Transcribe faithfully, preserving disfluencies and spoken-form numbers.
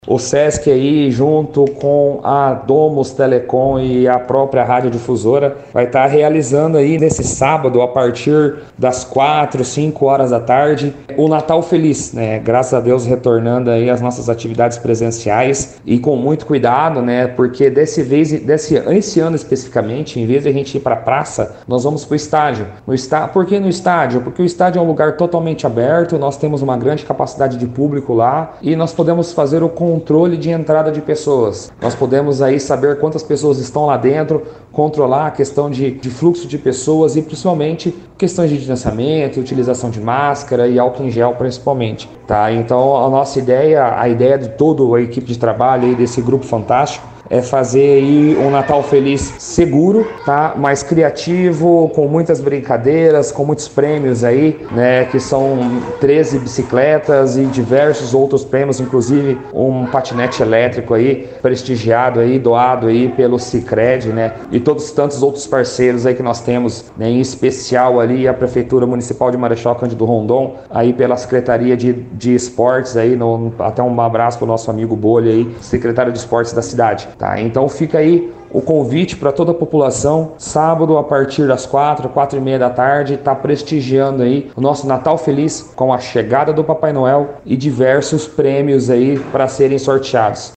O Sesc aí, junto com a Domus Telecom e a própria radiodifusora, vai estar realizando aí nesse sábado, a partir das quatro, cinco horas da tarde, o Natal Feliz, né? Graças a Deus retornando aí as nossas atividades presenciais e com muito cuidado, né? Porque desse vez, desse, esse ano especificamente, em vez de a gente ir para a praça, nós vamos para o estádio. No está... Por que no estádio? Porque o estádio é um lugar totalmente aberto, nós temos uma grande capacidade de público lá e nós podemos fazer o controle de entrada de pessoas. Nós podemos aí saber quantas pessoas estão lá dentro, controlar a questão de, de fluxo de pessoas e principalmente questões de distanciamento, utilização de máscara e álcool em gel principalmente, tá? Então a nossa ideia, a ideia de toda a equipe de trabalho aí desse grupo fantástico é fazer aí um Natal Feliz seguro, tá? Mais criativo, com muitas brincadeiras, com muitos prêmios aí, né? Que são treze bicicletas e diversos outros prêmios, inclusive um patinete elétrico aí, prestigiado aí, doado aí pelo Sicredi, né? E todos tantos outros parceiros aí que nós temos, né? Em especial ali a Prefeitura Municipal de Marechal Cândido Rondon, aí pela Secretaria de, de Esportes aí, no, até um abraço pro nosso amigo Bolha aí, secretário de Esportes da cidade. Tá, então fica aí o convite para toda a população, sábado a partir das quatro, quatro e meia da tarde, está prestigiando aí o nosso Natal Feliz com a chegada do Papai Noel e diversos prêmios aí para serem sorteados.